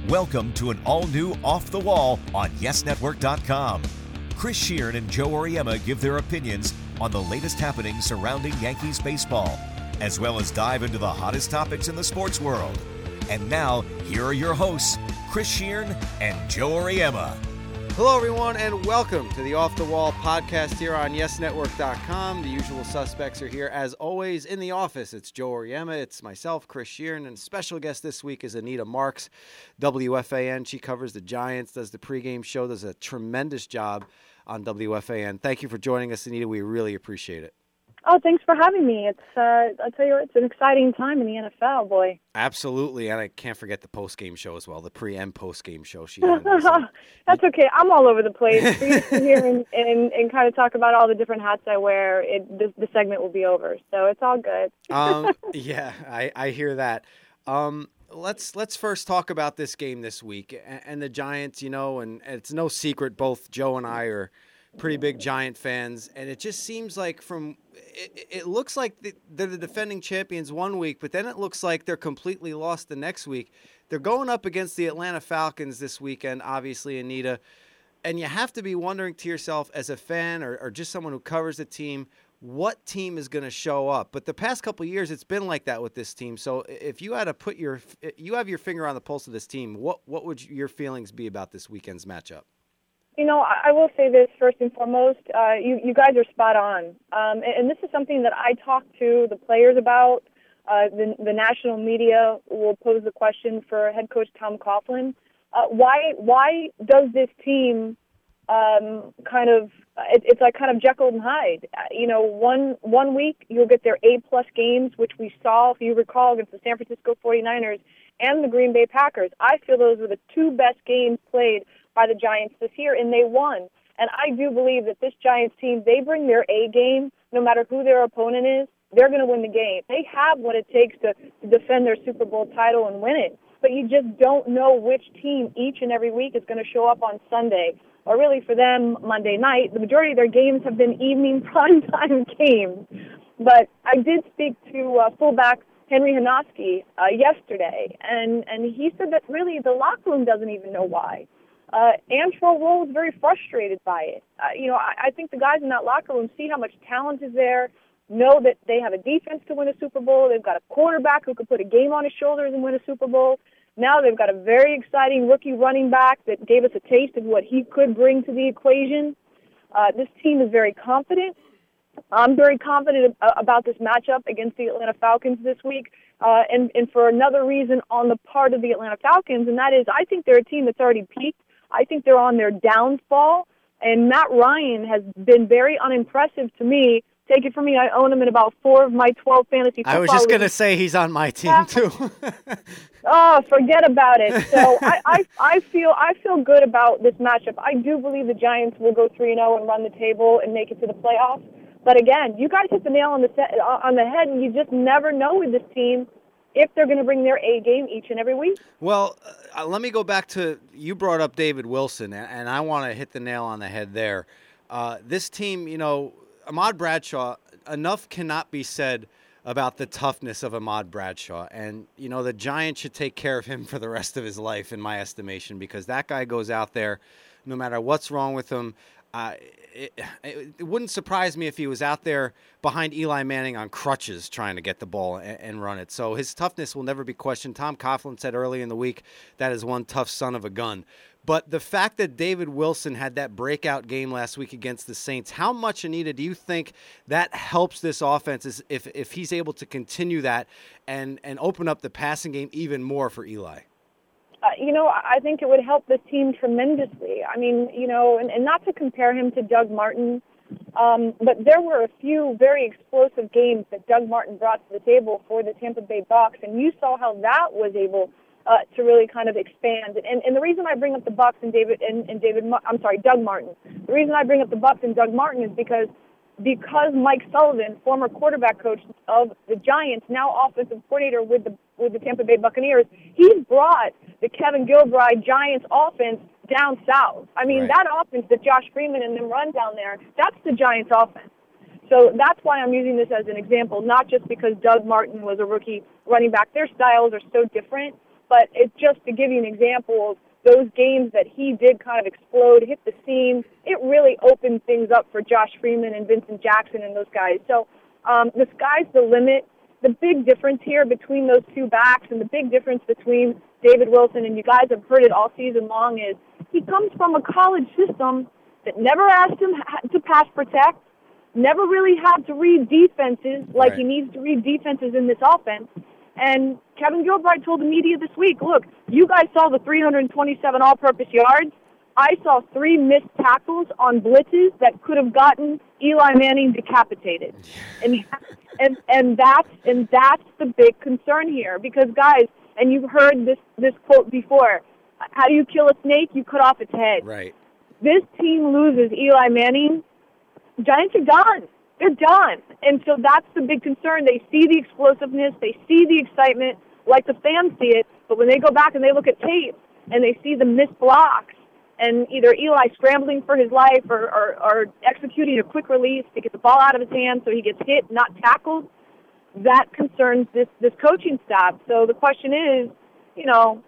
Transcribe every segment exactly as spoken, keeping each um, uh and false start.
Welcome to an all-new Off the Wall on yes network dot com. Chris Sheeran and Joe Oriema give their opinions on the latest happenings surrounding Yankees baseball, as well as dive into the hottest topics in the sports world. And now, here are your hosts, Chris Sheeran and Joe Oriema. Hello, everyone, and welcome to the Off the Wall podcast here on yes network dot com. The usual suspects are here, as always, in the office. It's Joe Oriema, it's myself, Chris Sheeran, and special guest this week is Anita Marks, W F A N. She covers the Giants, does the pregame show, does a tremendous job on W F A N. Thank you for joining us, Anita. We really appreciate it. Oh, thanks for having me. It's uh, I'll tell you, it's an exciting time in the N F L, boy. Absolutely, and I can't forget the post-game show as well, the pre- and post-game show. She That's okay. I'm all over the place. For you to sit here and, and, and kind of talk about all the different hats I wear, it, the, the segment will be over, so it's all good. um, yeah, I, I hear that. Um, let's let's first talk about this game this week and, and the Giants, you know, and, and it's no secret both Joe and I are pretty big Giant fans, and it just seems like from it, it looks like they're the defending champions one week, but then it looks like they're completely lost the next week. They're going up against the Atlanta Falcons this weekend, obviously, Anita, and you have to be wondering to yourself as a fan or, or just someone who covers the team, what team is going to show up? But the past couple of years, it's been like that with this team. So if you had to put your you have your finger on the pulse of this team, what what would your feelings be about this weekend's matchup? You know, I will say this first and foremost. Uh, you, you guys are spot on. Um, and, and this is something that I talk to the players about. Uh, the, the national media will pose the question for head coach Tom Coughlin. Uh, why why does this team um, kind of, it, it's like kind of Jekyll and Hyde. Uh, you know, one one week you'll get their A-plus games, which we saw, if you recall, against the San Francisco forty-niners and the Green Bay Packers. I feel those were the two best games played by the Giants this year, and they won. And I do believe that this Giants team, they bring their A game, no matter who their opponent is, they're going to win the game. They have what it takes to, to defend their Super Bowl title and win it. But you just don't know which team each and every week is going to show up on Sunday, or really for them, Monday night. The majority of their games have been evening primetime games. But I did speak to uh, fullback Henry Hanoski uh, yesterday, and, and he said that really the locker room doesn't even know why. Uh, Antrel Rolle is very frustrated by it. Uh, you know, I, I think the guys in that locker room see how much talent is there, know that they have a defense to win a Super Bowl. They've got a quarterback who could put a game on his shoulders and win a Super Bowl. Now they've got a very exciting rookie running back that gave us a taste of what he could bring to the equation. Uh, this team is very confident. I'm very confident about this matchup against the Atlanta Falcons this week, uh, and, and for another reason on the part of the Atlanta Falcons, and that is I think they're a team that's already peaked. I think they're on their downfall, and Matt Ryan has been very unimpressive to me. Take it from me, I own him in about four of my twelve fantasy football I was just going to say he's on my team, too. Oh, forget about it. So I, I, I feel I feel good about this matchup. I do believe the Giants will go three and oh and run the table and make it to the playoffs. But again, you guys hit the nail on the set, on the head, and you just never know with this team if they're going to bring their A game each and every week. Well, uh, let me go back to, you brought up David Wilson, and I want to hit the nail on the head there. Uh, this team, you know, Ahmad Bradshaw, enough cannot be said about the toughness of Ahmad Bradshaw. And, you know, the Giants should take care of him for the rest of his life, in my estimation, because that guy goes out there, no matter what's wrong with him. Uh, it, it, it wouldn't surprise me if he was out there behind Eli Manning on crutches trying to get the ball and, and run it. So his toughness will never be questioned. Tom Coughlin said early in the week that is one tough son of a gun. But the fact that David Wilson had that breakout game last week against the Saints, how much, Anita, do you think that helps this offense if if he's able to continue that and, and open up the passing game even more for Eli? Uh, you know, I think it would help the team tremendously. I mean, you know, and, and not to compare him to Doug Martin, um, but there were a few very explosive games that Doug Martin brought to the table for the Tampa Bay Bucs, and you saw how that was able uh, to really kind of expand. And, and the reason I bring up the Bucs and David and, and David, I'm sorry, Doug Martin. The reason I bring up the Bucs and Doug Martin is because because Mike Sullivan, former quarterback coach of the Giants, now offensive coordinator with the with the Tampa Bay Buccaneers, he's brought the Kevin Gilbride Giants offense down south. I mean, right. that offense that Josh Freeman and them run down there, that's the Giants offense. So that's why I'm using this as an example, not just because Doug Martin was a rookie running back. Their styles are so different. but it's just to give you an example of those games that he did kind of explode, hit the scene. It really opened things up for Josh Freeman and Vincent Jackson and those guys. So um, the sky's the limit. The big difference here between those two backs and the big difference between David Wilson, and you guys have heard it all season long, is he comes from a college system that never asked him to pass protect, never really had to read defenses like right. he needs to read defenses in this offense. And Kevin Gilbride told the media this week, look, you guys saw the three hundred twenty-seven all-purpose yards. I saw three missed tackles on blitzes that could have gotten Eli Manning decapitated. and and and that's and that's the big concern here, because guys, and you've heard this this quote before, how do you kill a snake? You cut off its head. Right. This team loses Eli Manning, Giants are done. They're done. And so that's the big concern. They see the explosiveness. They see the excitement like the fans see it. But when they go back and they look at tape and they see the missed blocks and either Eli scrambling for his life or, or, or executing a quick release to get the ball out of his hand so he gets hit, not tackled, that concerns this, this coaching staff. So the question is, you know,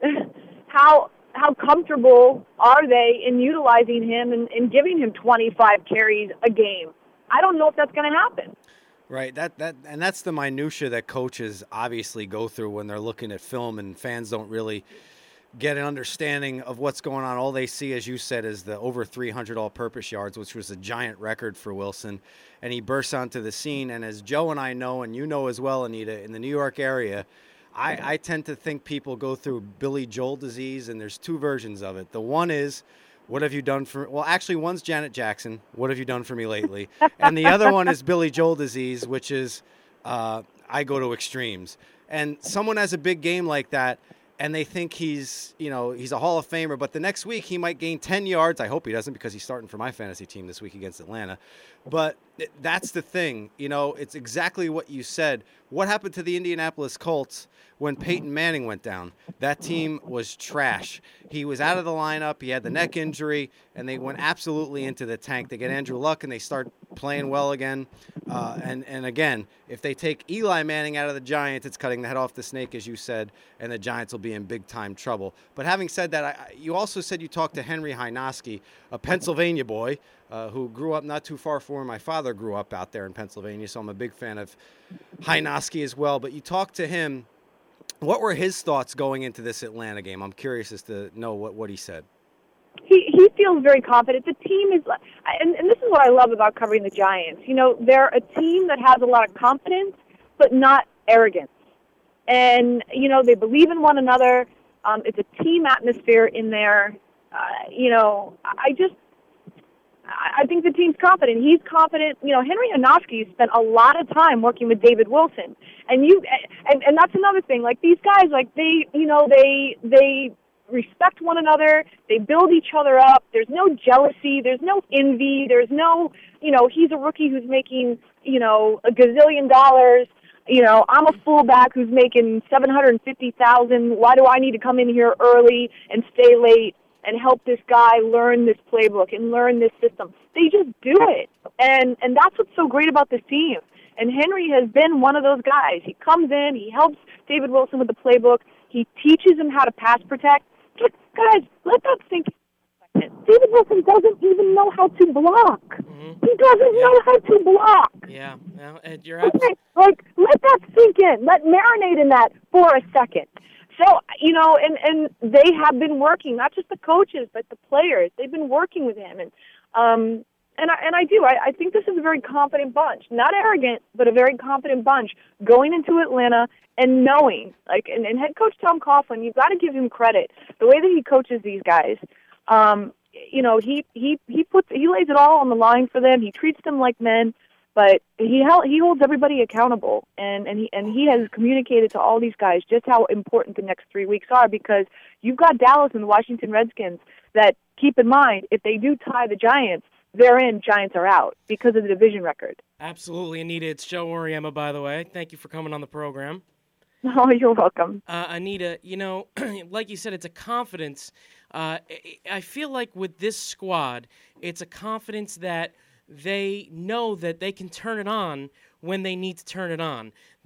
how how comfortable are they in utilizing him and, and giving him twenty-five carries a game? I don't know if that's going to happen. Right. That that and that's the minutia that coaches obviously go through when they're looking at film, and fans don't really get an understanding of what's going on. All they see, as you said, is the over three hundred all-purpose yards, which was a giant record for Wilson. And he bursts onto the scene. And as Joe and I know, and you know as well, Anita, in the New York area, I, I tend to think people go through Billy Joel disease, and there's two versions of it. The one is, what have you done for, well, actually one's Janet Jackson, what have you done for me lately? And the other one is Billy Joel disease, which is uh, I go to extremes. And someone has a big game like that, and they think he's, you know, he's a Hall of Famer, but the next week he might gain ten yards. I hope he doesn't, because he's starting for my fantasy team this week against Atlanta. But that's the thing. You know, it's exactly what you said. What happened to the Indianapolis Colts when Peyton Manning went down? That team was trash. He was out of the lineup. He had the neck injury, and they went absolutely into the tank. They get Andrew Luck, and they start playing well again. Uh, and, and again, if they take Eli Manning out of the Giants, it's cutting the head off the snake, as you said, and the Giants will be in big-time trouble. But having said that, I, you also said you talked to Henry Hynoski, a Pennsylvania boy, Uh, who grew up not too far from where my father grew up out there in Pennsylvania, so I'm a big fan of Hynoski as well. But you talked to him. What were his thoughts going into this Atlanta game? I'm curious as to know what, what he said. He he feels very confident. The team is, and, and this is what I love about covering the Giants. You know, they're a team that has a lot of confidence, but not arrogance. And, you know, they believe in one another. Um, it's a team atmosphere in there. Uh, you know, I just... I think the team's confident. He's confident. You know, Henry Hynoski spent a lot of time working with David Wilson, and you, and, and that's another thing. Like, these guys, like they, you know, they they respect one another. They build each other up. There's no jealousy. There's no envy. There's no, you know, he's a rookie who's making, you know, a gazillion dollars. You know, I'm a fullback who's making seven hundred fifty thousand dollars. Why do I need to come in here early and stay late and help this guy learn this playbook and learn this system? They just do it. And and that's what's so great about this team. And Henry has been one of those guys. He comes in, he helps David Wilson with the playbook, he teaches him how to pass protect. But guys, let that sink in. David Wilson doesn't even know how to block. Mm-hmm. He doesn't yeah. know how to block. Yeah, well, you're absolutely... Okay, like, let that sink in. Let marinate in that for a second. So, you know, and, and they have been working, not just the coaches, but the players. They've been working with him. And um, and, I, and I do. I, I think this is a very confident bunch. Not arrogant, but a very confident bunch going into Atlanta and knowing. Like, and, and head coach Tom Coughlin, you've got to give him credit. The way that he coaches these guys, um, you know, he, he, he, puts, he lays it all on the line for them. He treats them like men. But he held, he holds everybody accountable, and, and he and he has communicated to all these guys just how important the next three weeks are, because you've got Dallas and the Washington Redskins that, keep in mind, if they do tie the Giants, they're in, Giants are out because of the division record. Absolutely, Anita. It's Joe Oriema, by the way. Thank you for coming on the program. Oh, you're welcome. Uh, Anita, you know, like you said, it's a confidence. Uh, I feel like with this squad, it's a confidence that they know that they can turn it on when they need to turn it on. That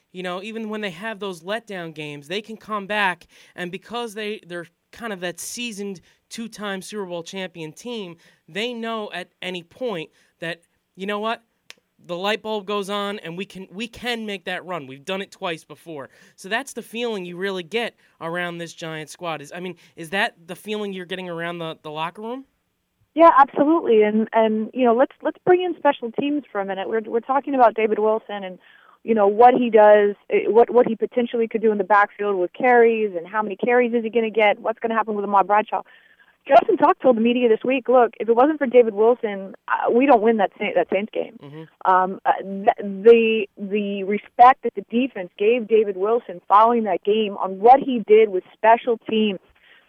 you know, even when they have those letdown games, they can come back, and because they, they're kind of that seasoned two-time Super Bowl champion team, they know at any point that, you know what, the light bulb goes on, and we can we can make that run. We've done it twice before. So that's the feeling you really get around this Giants squad. Is I mean, is that the feeling you're getting around the, the locker room? Yeah, absolutely. And and you know, let's let's bring in special teams for a minute. We're we're talking about David Wilson and you know what he does, what what he potentially could do in the backfield with carries, and how many carries is he going to get? What's going to happen with Ahmad Bradshaw? Justin Tuck told the media this week, look, if it wasn't for David Wilson, uh, we don't win that that Saints game. Mm-hmm. Um, uh, the the respect that the defense gave David Wilson following that game on what he did with special teams,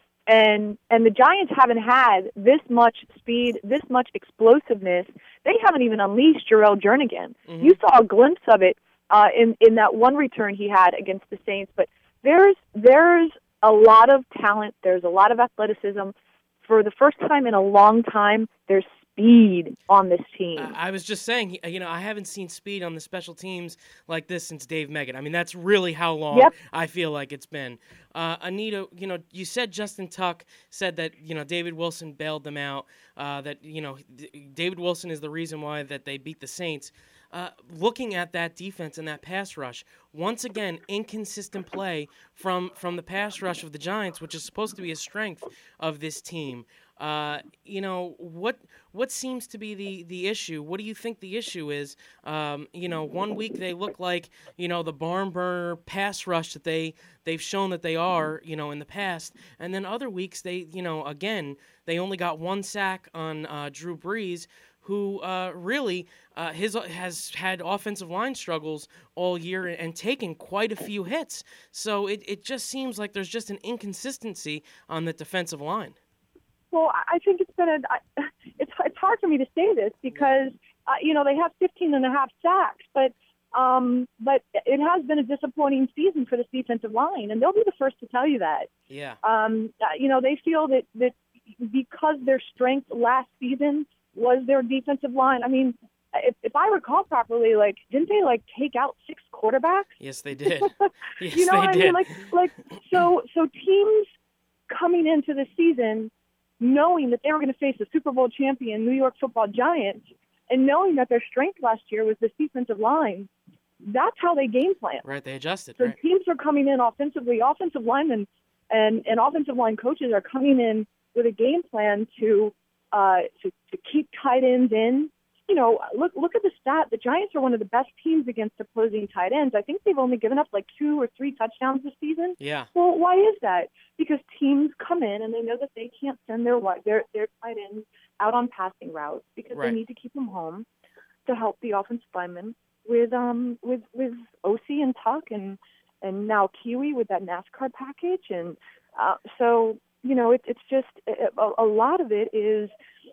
and and the Giants haven't had this much speed, this much explosiveness. They haven't even unleashed Jarrell Jernigan. Mm-hmm. You saw a glimpse of it uh, in in that one return he had against the Saints, but there's there's a lot of talent. There's a lot of athleticism. For the first time in a long time, there's speed on this team. Uh, I was just saying, you know, I haven't seen speed on the special teams like this since Dave Meggett. I mean, that's really how long yep. I feel like it's been. Uh, Anita, you know, you said Justin Tuck said that, you know, David Wilson bailed them out, uh, that, you know, David Wilson is the reason why that they beat the Saints. Uh, looking at that defense and that pass rush, once again, inconsistent play from, from the pass rush of the Giants, which is supposed to be a strength of this team. Uh, you know, what what seems to be the, the issue? What do you think the issue is? Um, you know, one week they look like, you know, the barn burner pass rush that they, they've shown that they are, you know, in the past. And then other weeks they, you know, again, they only got one sack on uh, Drew Brees, who uh, really uh, his has had offensive line struggles all year and taken quite a few hits. So it, it just seems like there's just an inconsistency on the defensive line. Well, I think it's been a, it's it's hard for me to say this because uh, you know they have fifteen and a half sacks, but um, but it has been a disappointing season for this defensive line, and they'll be the first to tell you that. Yeah. Um, you know they feel that that because their strength last season was their defensive line. I mean, if, if I recall properly, like didn't they like take out six quarterbacks? Yes, they did. Yes, you know they what did. I mean? Like like so so teams coming into the season, knowing that they were going to face the Super Bowl champion New York Football Giants, and knowing that their strength last year was this defensive line, that's how they game plan. Right, they adjusted. So right. teams are coming in offensively. Offensive linemen and, and offensive line coaches are coming in with a game plan to uh, to, to keep tight ends in. You know, look look at the stat. The Giants are one of the best teams against opposing tight ends. I think they've only given up like two or three touchdowns this season. Yeah. Well, why is that? Because teams come in and they know that they can't send their their their tight ends out on passing routes because right. they need to keep them home to help the offensive linemen with um with with O C and Tuck and and now Kiwi with that NASCAR package, and uh, so you know it, it's just a, a lot of it is.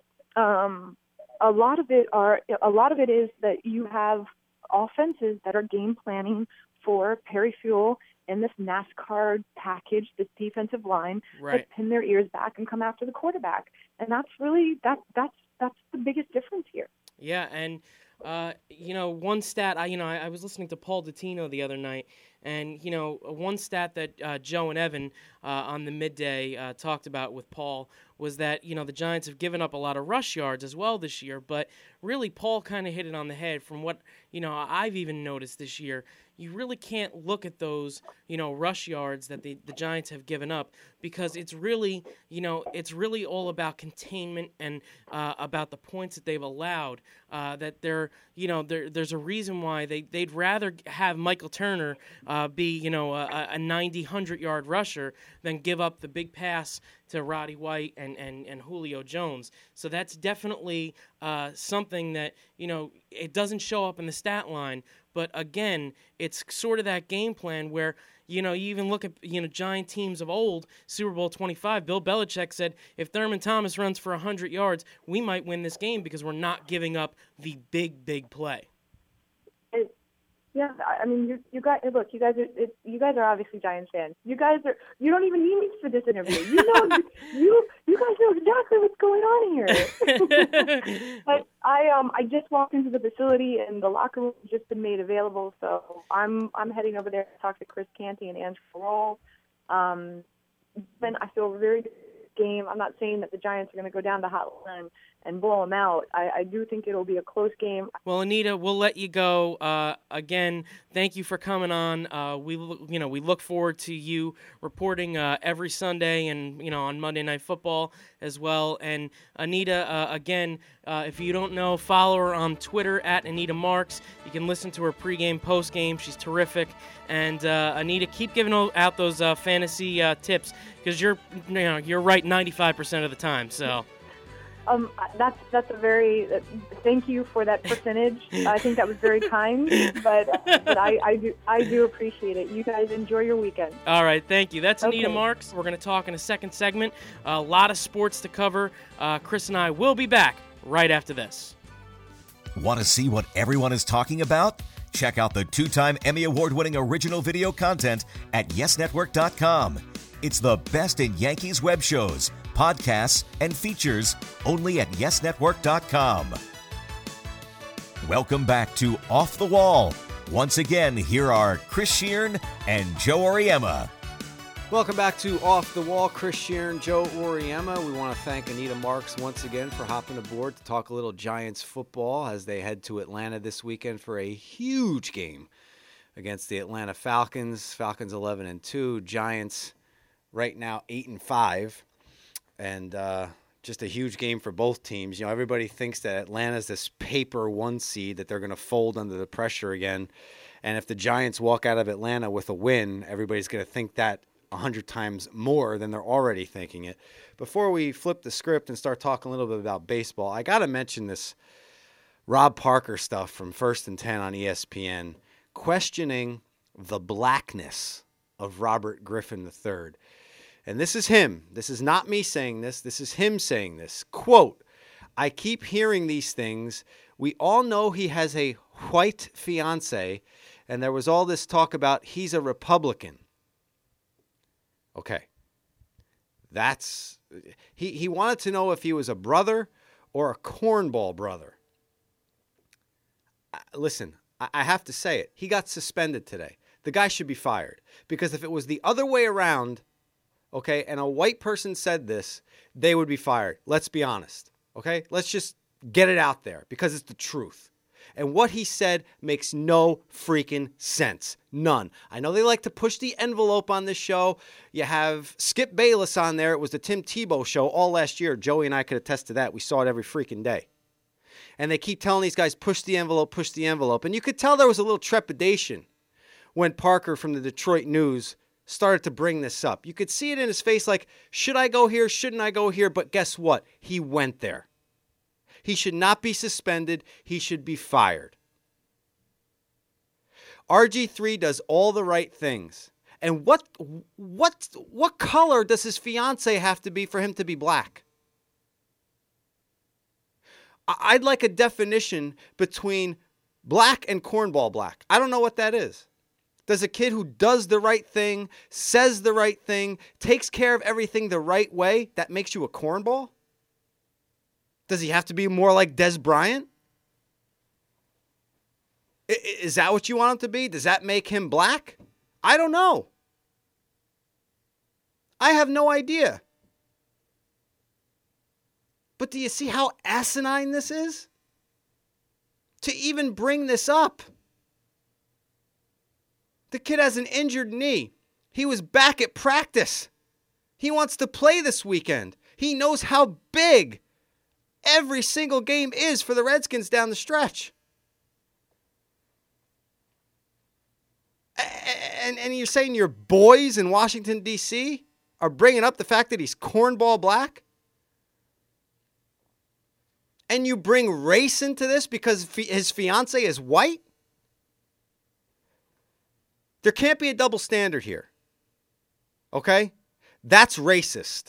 Um, A lot of it are a lot of it is that you have offenses that are game planning for Perry Fuel and this NASCAR package, this defensive line right. that pin their ears back and come after the quarterback, and that's really that that's that's the biggest difference here. Yeah, and uh, you know one stat I you know I, I was listening to Paul Dottino the other night, and you know one stat that uh, Joe and Evan uh, on the midday uh, talked about with Paul was that, you know, the Giants have given up a lot of rush yards as well this year, but really Paul kind of hit it on the head from what, you know, I've even noticed this year. You really can't look at those, you know, rush yards that the, the Giants have given up because it's really, you know, it's really all about containment and uh, about the points that they've allowed, uh, that they're, you know, there, there's a reason why they, they'd rather have Michael Turner uh, be, you know, a, a ninety, one hundred-yard rusher than give up the big pass to Roddy White and, and, and Julio Jones. So that's definitely uh, something that, you know, it doesn't show up in the stat line. But again, it's sort of that game plan where, you know, you even look at, you know, Giant teams of old, Super Bowl twenty-five, Bill Belichick said, if Thurman Thomas runs for one hundred yards, we might win this game because we're not giving up the big, big play. Yeah, I mean, you you guys look. You guys are it, you guys are obviously Giants fans. You guys are. You don't even need me for this interview. You know, you you guys know exactly what's going on here. But I um I just walked into the facility and the locker room has just been made available. So I'm I'm heading over there to talk to Chris Canty and Andrew Roll. Um, then I feel very good game. I'm not saying that the Giants are going to go down to Hotline and blow them out. I, I do think it'll be a close game. Well, Anita, we'll let you go. Uh, again, thank you for coming on. Uh, we, you know, we look forward to you reporting uh, every Sunday and you know on Monday Night Football as well. And Anita, uh, again, uh, if you don't know, follow her on Twitter at Anita Marks. You can listen to her pregame, postgame. She's terrific. And uh, Anita, keep giving out those uh, fantasy uh, tips because you're, you know, you're right ninety-five percent of the time. So. Um, that's that's a very uh, thank you for that percentage. I think that was very kind, but uh, but I, I do I do appreciate it. You guys enjoy your weekend. All right, thank you. That's Anita Okay. Marks. We're going to talk in a second segment. A lot of sports to cover. Uh, Chris and I will be back right after this. Want to see what everyone is talking about? Check out the two-time Emmy Award-winning original video content at yes network dot com. It's the best in Yankees web shows, podcasts, and features only at yes network dot com. Welcome back to Off the Wall. Once again, here are Chris Sheeran and Joe Oriema. Welcome back to Off the Wall. Chris Sheeran, Joe Oriema. We want to thank Anita Marks once again for hopping aboard to talk a little Giants football as they head to Atlanta this weekend for a huge game against the Atlanta Falcons. Falcons eleven and two, Giants right now eight and five, and uh, just a huge game for both teams. You know, everybody thinks that Atlanta's this paper one seed that they're going to fold under the pressure again, and if the Giants walk out of Atlanta with a win, everybody's going to think that a hundred times more than they're already thinking it. Before we flip the script and start talking a little bit about baseball, I got to mention this Rob Parker stuff from First and Ten on E S P N, questioning the blackness of Robert Griffin the third. And this is him. This is not me saying this. This is him saying this. Quote, "I keep hearing these things. We all know he has a white fiance, and there was all this talk about he's a Republican." Okay. That's he, he wanted to know if he was a brother or a cornball brother. Uh, listen, I, I have to say it. He got suspended today. The guy should be fired. Because if it was the other way around, okay, and a white person said this, they would be fired. Let's be honest, okay? Let's just get it out there because it's the truth. And what he said makes no freaking sense. None. I know they like to push the envelope on this show. You have Skip Bayless on there. It was the Tim Tebow show all last year. Joey and I could attest to that. We saw it every freaking day. And they keep telling these guys, push the envelope, push the envelope. And you could tell there was a little trepidation when Parker from the Detroit News started to bring this up. You could see it in his face like, should I go here? Shouldn't I go here? But guess what? He went there. He should not be suspended. He should be fired. R G three does all the right things. And what what what color does his fiance have to be for him to be black? I'd like a definition between black and cornball black. I don't know what that is. Does a kid who does the right thing, says the right thing, takes care of everything the right way, that makes you a cornball? Does he have to be more like Des Bryant? Is that what you want him to be? Does that make him black? I don't know. I have no idea. But do you see how asinine this is? To even bring this up. The kid has an injured knee. He was back at practice. He wants to play this weekend. He knows how big every single game is for the Redskins down the stretch. And, and you're saying your boys in Washington, D C are bringing up the fact that he's cornball black? And you bring race into this because his fiance is white? There can't be a double standard here. Okay? That's racist.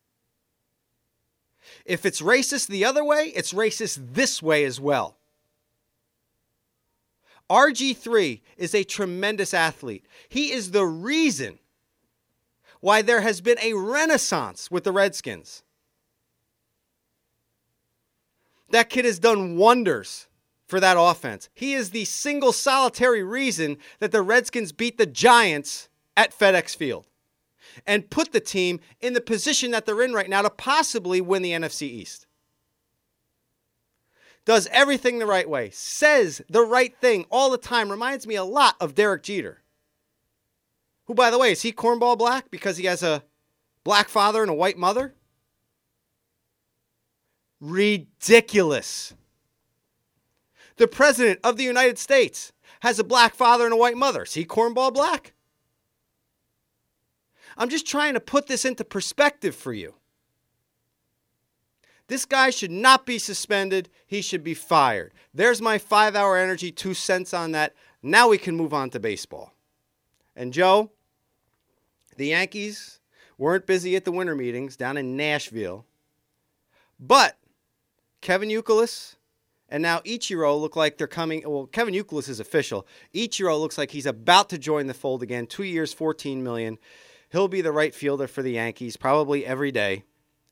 If it's racist the other way, it's racist this way as well. R G three is a tremendous athlete. He is the reason why there has been a renaissance with the Redskins. That kid has done wonders for that offense. He is the single solitary reason that the Redskins beat the Giants at FedEx Field and put the team in the position that they're in right now to possibly win the N F C East. Does everything the right way, says the right thing all the time, reminds me a lot of Derek Jeter. Who, by the way, is he cornball black because he has a black father and a white mother? Ridiculous. The President of the United States has a black father and a white mother. Is he cornball black? I'm just trying to put this into perspective for you. This guy should not be suspended. He should be fired. There's my five-hour energy, two cents on that. Now we can move on to baseball. And Joe, the Yankees weren't busy at the winter meetings down in Nashville. But Kevin Youkilis and now Ichiro look like they're coming. Well, Kevin Youkilis is official. Ichiro looks like he's about to join the fold again. Two years, fourteen million dollars. He'll be the right fielder for the Yankees probably every day.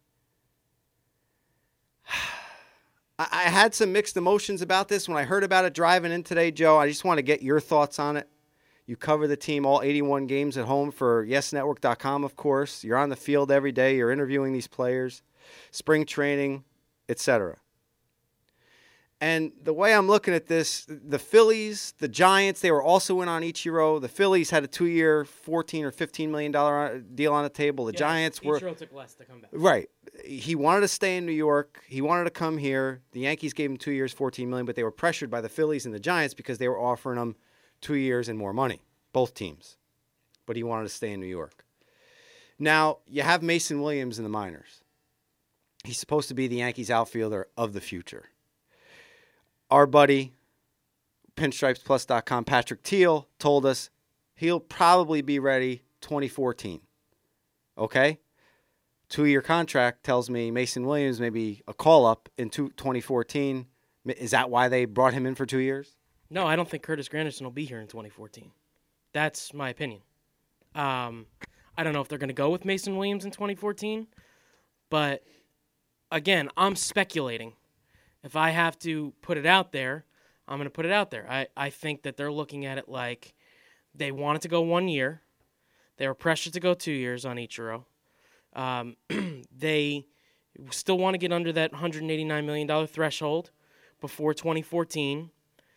I had some mixed emotions about this when I heard about it driving in today, Joe. I just want to get your thoughts on it. You cover the team all eighty-one games at home for yes network dot com, of course. You're on the field every day. You're interviewing these players, spring training, et cetera. And the way I'm looking at this, the Phillies, the Giants, they were also in on Ichiro. The Phillies had a two-year, fourteen or fifteen million dollars deal on the table. The yeah, Giants were... Ichiro took less to come back. Right. He wanted to stay in New York. He wanted to come here. The Yankees gave him two years, fourteen million dollars, but they were pressured by the Phillies and the Giants because they were offering him two years and more money, both teams. But he wanted to stay in New York. Now, you have Mason Williams in the minors. He's supposed to be the Yankees outfielder of the future. Our buddy, pinstripes plus dot com, Patrick Teal, told us he'll probably be ready twenty fourteen. Okay? Two-year contract tells me Mason Williams may be a call-up in twenty fourteen. Is that why they brought him in for two years? No, I don't think Curtis Granderson will be here in twenty fourteen. That's my opinion. Um, I don't know if they're going to go with Mason Williams in twenty fourteen, but again, I'm speculating. If I have to put it out there, I'm going to put it out there. I, I think that they're looking at it like they wanted to go one year. They were pressured to go two years on Ichiro. Um, they still want to get under that one hundred eighty-nine million dollars threshold before twenty fourteen.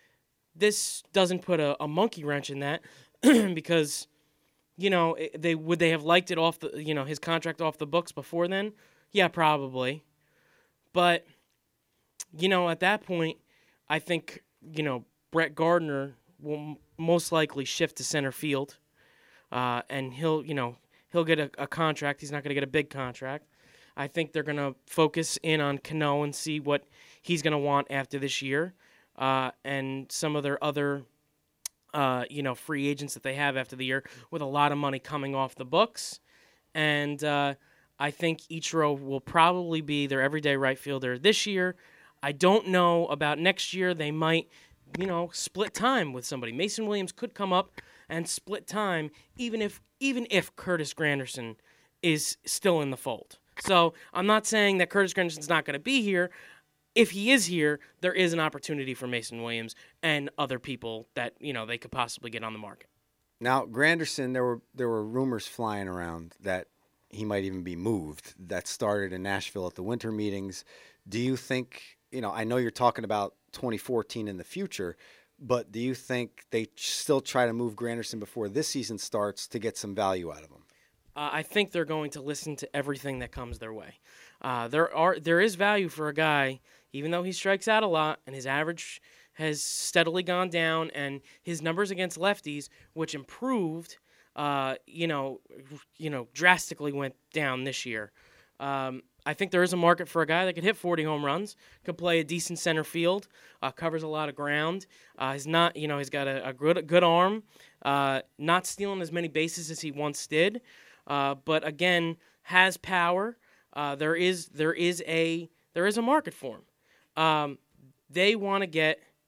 This doesn't put a, a monkey wrench in that because, you know, they would they have liked it off the, you know, his contract off the books before then? Yeah, probably. But, you know, at that point, I think, you know, Brett Gardner will m- most likely shift to center field, uh, and he'll, you know, he'll get a, a contract. He's not going to get a big contract. I think they're going to focus in on Cano and see what he's going to want after this year, uh, and some of their other, uh, you know, free agents that they have after the year with a lot of money coming off the books. And uh, I think Ichiro will probably be their everyday right fielder this year. I don't know about next year. They might, you know, split time with somebody. Mason Williams could come up and split time, even if even if Curtis Granderson is still in the fold. So I'm not saying that Curtis Granderson's not going to be here. If he is here, there is an opportunity for Mason Williams and other people that, you know, they could possibly get on the market. Now, Granderson, there were there were rumors flying around that he might even be moved. That started in Nashville at the winter meetings. Do you think, you know, I know you're talking about twenty fourteen in the future, but do you think they still try to move Granderson before this season starts to get some value out of him? Uh, I think they're going to listen to everything that comes their way. Uh, there are there is value for a guy, even though he strikes out a lot and his average has steadily gone down, and his numbers against lefties, which improved, uh, you know, you know, drastically went down this year. Um, I think there is a market for a guy that could hit forty home runs, could play a decent center field, uh, covers a lot of ground. Uh, he's not, you know, he's got a, a good good arm, uh, not stealing as many bases as he once did, uh, but again has power. Uh, there is there is a there is a market for him. Um, they want to get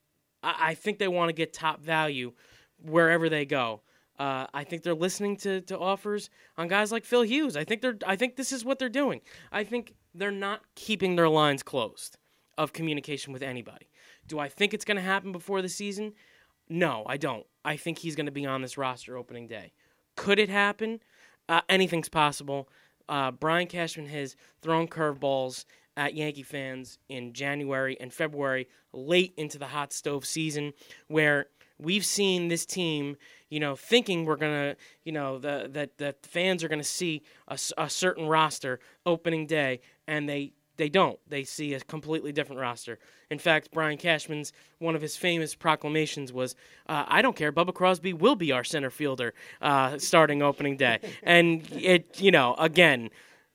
I, I think they want to get top value wherever they go. Uh, I think they're listening to, to offers on guys like Phil Hughes. I think they're. I think this is what they're doing. I think they're not keeping their lines closed of communication with anybody. Do I think it's going to happen before the season? No, I don't. I think he's going to be on this roster opening day. Could it happen? Uh, anything's possible. Uh, Brian Cashman has thrown curveballs at Yankee fans in January and February, late into the hot stove season, where we've seen this team, you know, thinking we're gonna, you know, the that the fans are gonna see a, a certain roster opening day, and they they don't. They see a completely different roster. In fact, Brian Cashman's one of his famous proclamations was, uh, "I don't care. Bubba Crosby will be our center fielder uh, starting opening day," and it, you know, again.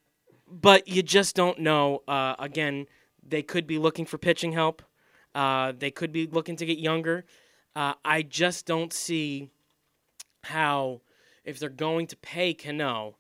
But you just don't know. Uh, again, they could be looking for pitching help. Uh, they could be looking to get younger. Uh, I just don't see how, if they're going to pay Cano,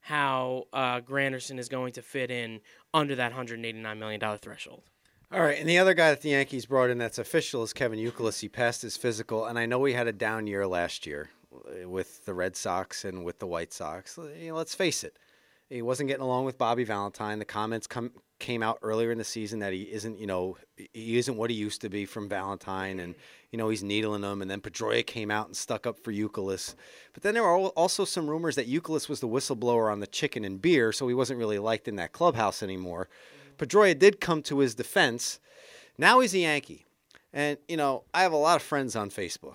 how uh, Granderson is going to fit in under that one hundred eighty-nine million dollars threshold. All right, and the other guy that the Yankees brought in that's official is Kevin Youkilis. He passed his physical, and I know he had a down year last year with the Red Sox and with the White Sox. You know, let's face it. He wasn't getting along with Bobby Valentine. The comments come, came out earlier in the season that he isn't, you know, he isn't what he used to be from Valentine, and you know he's needling him. And then Pedroia came out and stuck up for Youkilis. But then there were also some rumors that Youkilis was the whistleblower on the chicken and beer, so he wasn't really liked in that clubhouse anymore. Pedroia did come to his defense. Now he's a Yankee, and you know I have a lot of friends on Facebook,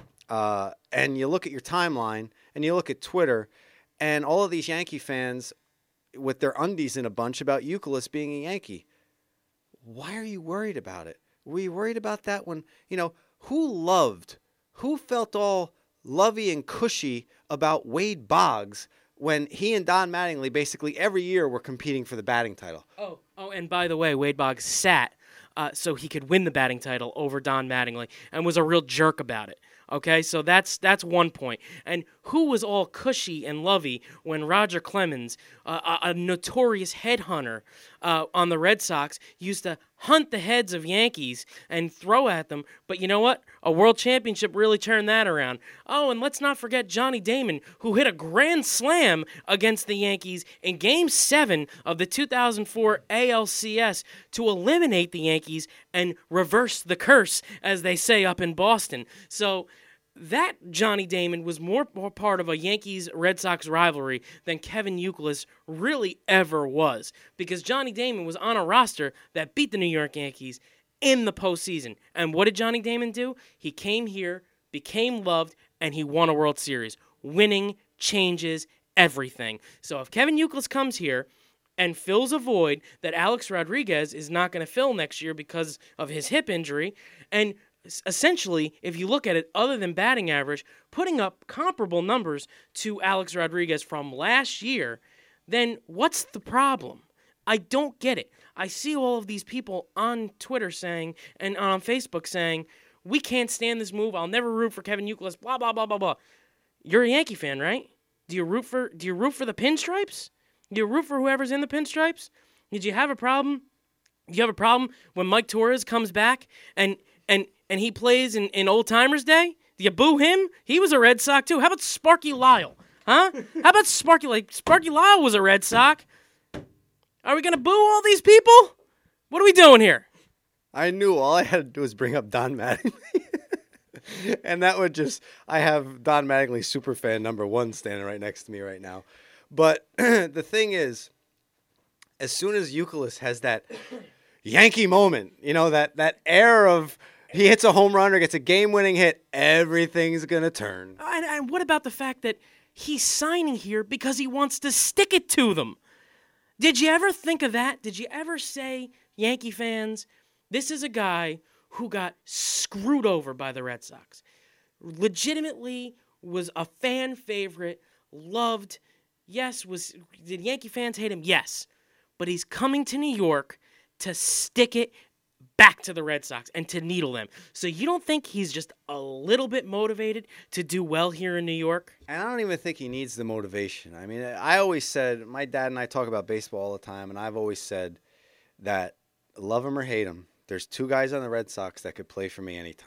uh, and you look at your timeline and you look at Twitter, and all of these Yankee fans with their undies in a bunch about Youkilis being a Yankee. Why are you worried about it? Were you worried about that when, you know, who loved, who felt all lovey and cushy about Wade Boggs when he and Don Mattingly basically every year were competing for the batting title? Oh, oh, and by the way, Wade Boggs sat uh, so he could win the batting title over Don Mattingly and was a real jerk about it. Okay, so that's that's one point. And who was all cushy and lovey when Roger Clemens, uh, a, a notorious headhunter uh, on the Red Sox, used to hunt the heads of Yankees and throw at them? But you know what? A world championship really turned that around. Oh, and let's not forget Johnny Damon, who hit a grand slam against the Yankees in Game seven of the two thousand four A L C S to eliminate the Yankees and reverse the curse, as they say up in Boston. So that Johnny Damon was more, more part of a Yankees-Red Sox rivalry than Kevin Youkilis really ever was, because Johnny Damon was on a roster that beat the New York Yankees in the postseason. And what did Johnny Damon do? He came here, became loved, and he won a World Series. Winning changes everything. So if Kevin Youkilis comes here and fills a void that Alex Rodriguez is not going to fill next year because of his hip injury, and essentially, if you look at it, other than batting average, putting up comparable numbers to Alex Rodriguez from last year, then what's the problem? I don't get it. I see all of these people on Twitter saying, and on Facebook saying, we can't stand this move, I'll never root for Kevin Youkilis, blah, blah, blah, blah, blah. You're a Yankee fan, right? Do you root for, do you root for the pinstripes? Do you root for whoever's in the pinstripes? Did you have a problem? Do you have a problem when Mike Torres comes back and and and he plays in, in Old Timers Day? Do you boo him? He was a Red Sox too. How about Sparky Lyle? Huh? How about Sparky? Like Sparky Lyle was a Red Sox. Are we gonna boo all these people? What are we doing here? I knew all I had to do was bring up Don Mattingly. And that would just, I have Don Mattingly superfan number one standing right next to me right now. But the thing is, as soon as Youkilis has that Yankee moment, you know, that, that air of he hits a home run or gets a game-winning hit, everything's going to turn. And, and what about the fact that he's signing here because he wants to stick it to them? Did you ever think of that? Did you ever say, Yankee fans, this is a guy who got screwed over by the Red Sox. Legitimately was a fan favorite, loved. Yes, was did Yankee fans hate him? Yes. But he's coming to New York to stick it back to the Red Sox and to needle them. So you don't think he's just a little bit motivated to do well here in New York? And I don't even think he needs the motivation. I mean, I always said, my dad and I talk about baseball all the time, and I've always said that love him or hate him, there's two guys on the Red Sox that could play for me anytime.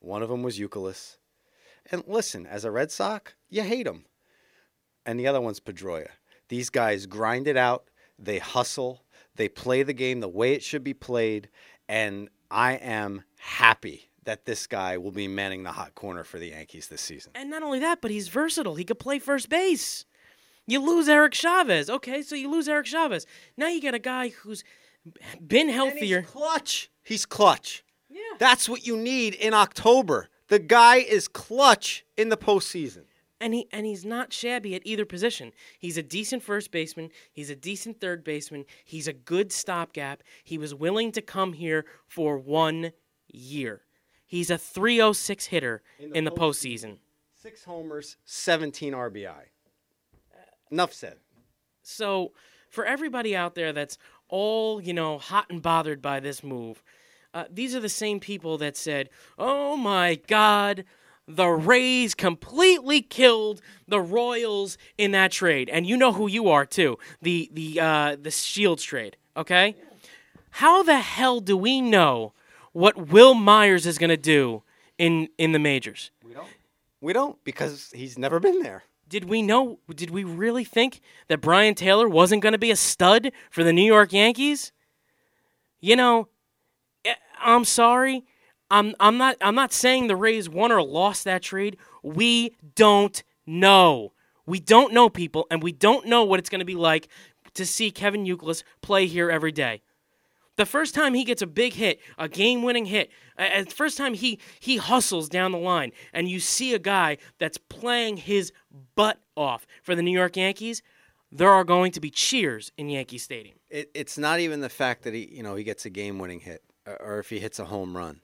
One of them was Youkilis. And listen, as a Red Sox, you hate him. And the other one's Pedroia. These guys grind it out. They hustle. They play the game the way it should be played. And I am happy that this guy will be manning the hot corner for the Yankees this season. And not only that, but he's versatile. He could play first base. You lose Eric Chavez. Okay, so you lose Eric Chavez. Now you got a guy who's been healthier. And he's clutch. He's clutch. Yeah. That's what you need in October. The guy is clutch in the postseason. And he and he's not shabby at either position. He's a decent first baseman. He's a decent third baseman. He's a good stopgap. He was willing to come here for one year. He's a three oh six hitter in the, in the postseason. postseason. Six homers, seventeen R B I. Enough said. So, for everybody out there that's all, you know, hot and bothered by this move, uh, these are the same people that said, oh my God, the Rays completely killed the Royals in that trade. And you know who you are, too, the, the, uh, the Shields trade, okay? How the hell do we know what Will Myers is going to do in, in the majors? We don't. We don't, because he's never been there. Did we know, did we really think that Brian Taylor wasn't going to be a stud for the New York Yankees? You know, I'm sorry. I'm I'm not I'm not saying the Rays won or lost that trade. We don't know. We don't know, people, and we don't know what it's going to be like to see Kevin Youkilis play here every day. The first time he gets a big hit, a game-winning hit, uh, the first time he he hustles down the line, and you see a guy that's playing his butt off for the New York Yankees, there are going to be cheers in Yankee Stadium. It, it's not even the fact that he, you know, he gets a game-winning hit, or if he hits a home run.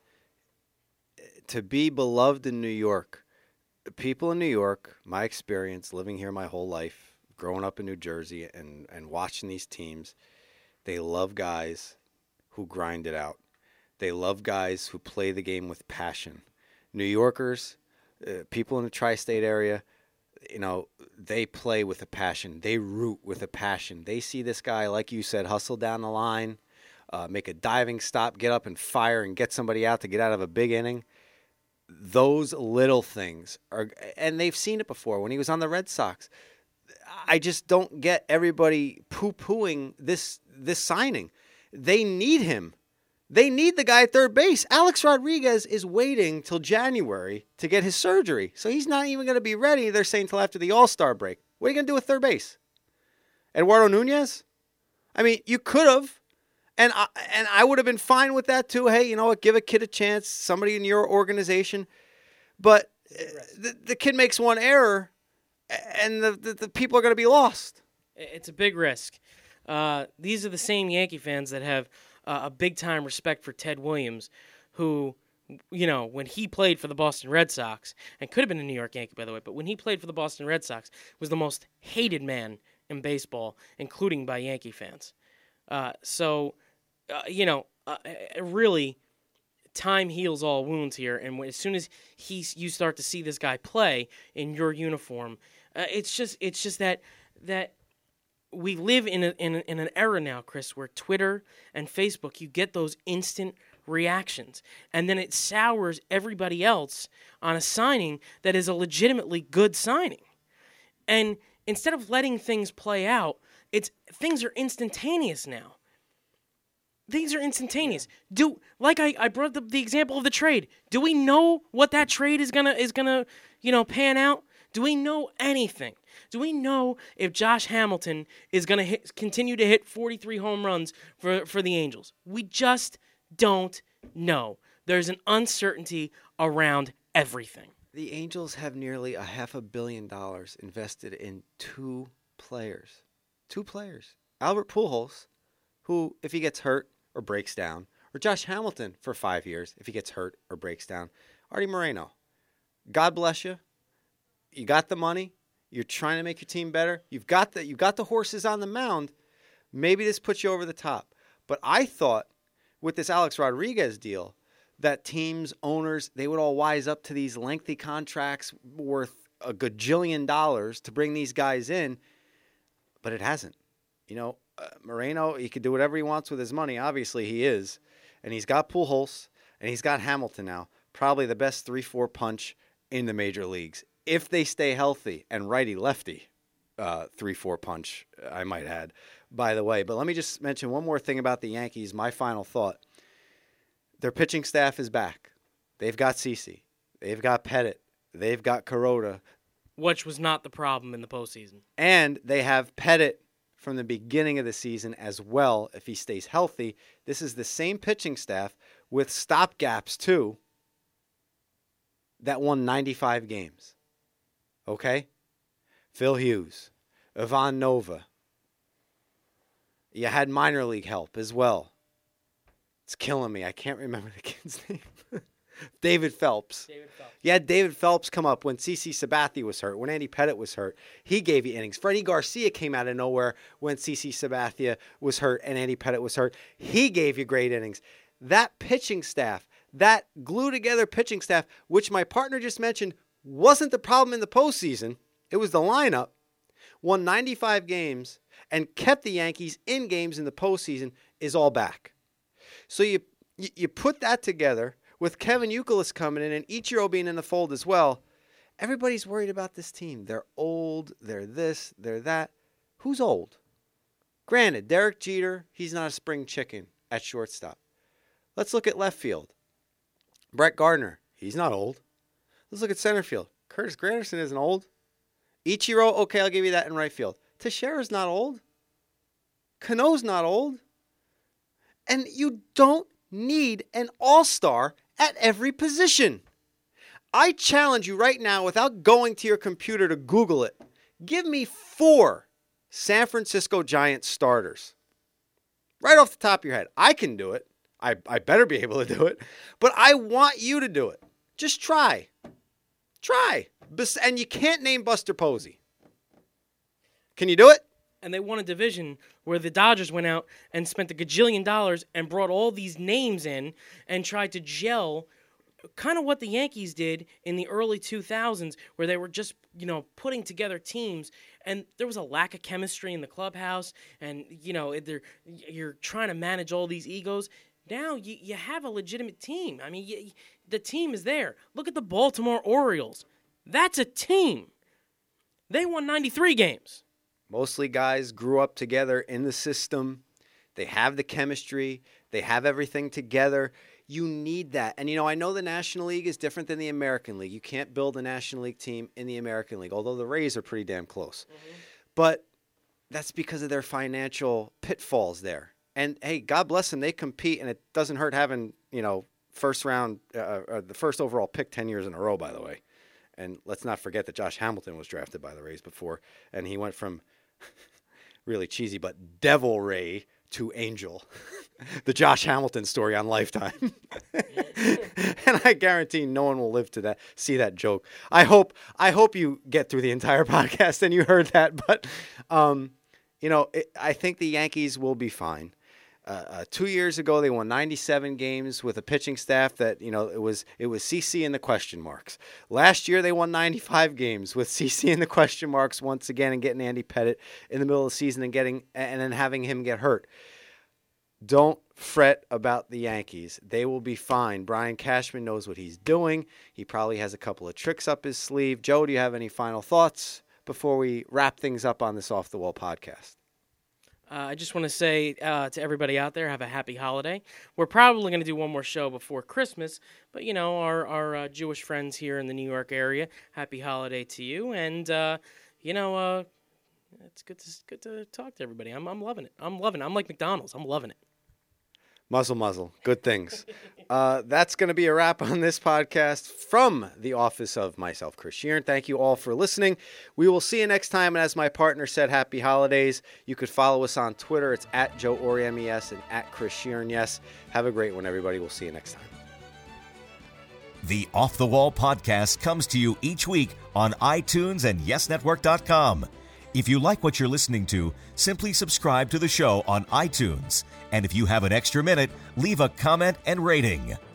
To be beloved in New York, people in New York, my experience living here my whole life, growing up in New Jersey and, and watching these teams, they love guys who grind it out. They love guys who play the game with passion. New Yorkers, uh, people in the tri-state area, you know, they play with a passion. They root with a passion. They see this guy, like you said, hustle down the line, uh, make a diving stop, get up and fire and get somebody out to get out of a big inning. Those little things are, and they've seen it before when he was on the Red Sox. I just don't get everybody poo-pooing this this signing. They need him. They need the guy at third base. Alex Rodriguez is waiting till January to get his surgery. So he's not even going to be ready, they're saying, till after the All-Star break. What are you going to do with third base? Eduardo Nunez? I mean, you could have. And I, and I would have been fine with that too. Hey, you know what? Give a kid a chance. Somebody in your organization. But the, the kid makes one error, and the, the, the people are going to be lost. It's a big risk. Uh, these are the same Yankee fans that have uh, a big-time respect for Ted Williams, who, you know, when he played for the Boston Red Sox, and could have been a New York Yankee, by the way, but when he played for the Boston Red Sox, was the most hated man in baseball, including by Yankee fans. Uh, so, uh, you know, uh, really, time heals all wounds here, and when, as soon as he, you start to see this guy play in your uniform, uh, it's just it's just that that. We live in, a, in, a, in an era now, Chris, where Twitter and Facebook, you get those instant reactions. And then it sours everybody else on a signing that is a legitimately good signing. And instead of letting things play out, it's things are instantaneous now. Things are instantaneous. Do like I, I brought up the, the example of the trade. Do we know what that trade is gonna is gonna, you know, pan out? Do we know anything? Do we know if Josh Hamilton is going to continue to hit forty-three home runs for, for the Angels? We just don't know. There's an uncertainty around everything. The Angels have nearly a half a billion dollars invested in two players. Two players. Albert Pujols, who, if he gets hurt or breaks down, or Josh Hamilton for five years, if he gets hurt or breaks down, Artie Moreno. God bless you. You got the money. You're trying to make your team better. You've got the you got the horses on the mound. Maybe this puts you over the top. But I thought with this Alex Rodriguez deal that teams, owners, they would all wise up to these lengthy contracts worth a gajillion dollars to bring these guys in. But it hasn't. You know, uh, Moreno, he could do whatever he wants with his money. Obviously, he is. And he's got Pujols, and he's got Hamilton now. probably the best three four punch in the major leagues. If they stay healthy, and righty-lefty uh, three four punch, I might add, by the way. But let me just mention one more thing about the Yankees, my final thought. Their pitching staff is back. They've got CeCe. They've got Pettit. They've got Kuroda. Which was not the problem in the postseason. And they have Pettit from the beginning of the season as well, if he stays healthy. This is the same pitching staff with stopgaps, too, that won ninety-five games. Okay? Phil Hughes, Ivan Nova. You had minor league help as well. It's killing me. I can't remember the kid's name. David Phelps. David Phelps. You had David Phelps come up when CeCe Sabathia was hurt, when Andy Pettit was hurt. He gave you innings. Freddie Garcia came out of nowhere when CeCe Sabathia was hurt and Andy Pettit was hurt. He gave you great innings. That pitching staff, that glue-together pitching staff, which my partner just mentioned, wasn't the problem in the postseason. It was the lineup. Won ninety-five games and kept the Yankees in games in the postseason, is all back. So you you put that together with Kevin Youkilis coming in and Ichiro being in the fold as well. Everybody's worried about this team. They're old. They're this. They're that. Who's old? Granted, Derek Jeter, he's not a spring chicken at shortstop. Let's look at left field. Brett Gardner, he's not old. Let's look at center field. Curtis Granderson isn't old. Ichiro, okay, I'll give you that in right field. Teixeira's not old. Cano's not old. And you don't need an all-star at every position. I challenge you right now, without going to your computer to Google it, give me four San Francisco Giants starters. Right off the top of your head. I can do it. I, I better be able to do it. But I want you to do it. Just try. Try. And you can't name Buster Posey. Can you do it? And they won a division where the Dodgers went out and spent a gajillion dollars and brought all these names in and tried to gel kind of what the Yankees did in the early two thousands, where they were just, you know, putting together teams, and there was a lack of chemistry in the clubhouse, and, you know, you're trying to manage all these egos. Now you, you have a legitimate team. I mean, you, the team is there. Look at the Baltimore Orioles. That's a team. They won ninety-three games. Mostly guys grew up together in the system. They have the chemistry. They have everything together. You need that. And, you know, I know the National League is different than the American League. You can't build a National League team in the American League, although the Rays are pretty damn close. Mm-hmm. But that's because of their financial pitfalls there. And, hey, God bless them. They compete, and it doesn't hurt having, you know, first round, uh, uh, the first overall pick ten years in a row, by the way. And let's not forget that Josh Hamilton was drafted by the Rays before, and he went from really cheesy, but Devil Ray to Angel. The Josh Hamilton story on Lifetime. And I guarantee no one will live to that, see that joke. I hope I hope you get through the entire podcast and you heard that. But, um, you know, it, I think the Yankees will be fine. Uh, uh, two years ago, they won ninety-seven games with a pitching staff that, you know, it was it was CeCe and the question marks. Last year, they won ninety-five games with CeCe and the question marks once again, and getting Andy Pettit in the middle of the season and getting and then having him get hurt. Don't fret about the Yankees. They will be fine. Brian Cashman knows what he's doing. He probably has a couple of tricks up his sleeve. Joe, do you have any final thoughts before we wrap things up on this Off the Wall podcast? Uh, I just want to say uh, to everybody out there, have a happy holiday. We're probably going to do one more show before Christmas, but, you know, our, our uh, Jewish friends here in the New York area, happy holiday to you. And, uh, you know, uh, it's good to good to talk to everybody. I'm I'm loving it. I'm loving it. I'm like McDonald's. I'm loving it. Muzzle, muzzle. Good things. Uh, that's going to be a wrap on this podcast from the office of myself, Chris Sheeran. Thank you all for listening. We will see you next time. And as my partner said, happy holidays. You could follow us on Twitter. It's at Joe Ori M E S and at Chris Sheeran. Yes. Have a great one, everybody. We'll see you next time. The Off the Wall podcast comes to you each week on iTunes and yes network dot com. If you like what you're listening to, simply subscribe to the show on iTunes. And if you have an extra minute, leave a comment and rating.